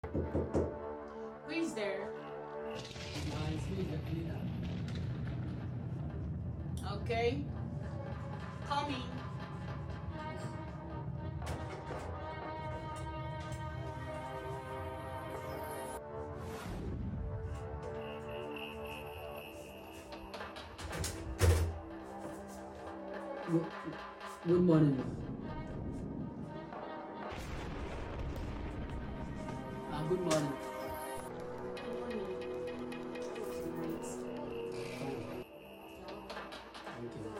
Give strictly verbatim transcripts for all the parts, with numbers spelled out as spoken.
Who is there? Uh, it's me, the cleaner. Okay. Coming. Good, good morning. Uh, good morning. Thank you.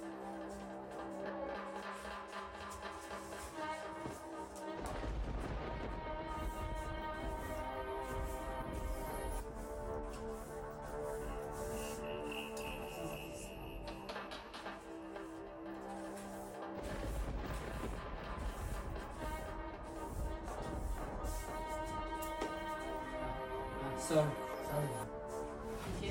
Uh, sorry, sorry. Okay.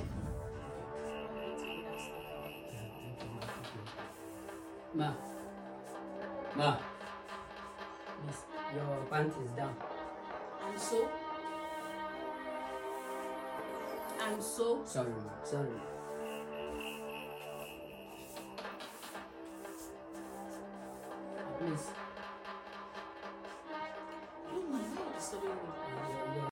Ma, ma, miss, your pants is down. And so? And so? Sorry, ma, sorry. Please,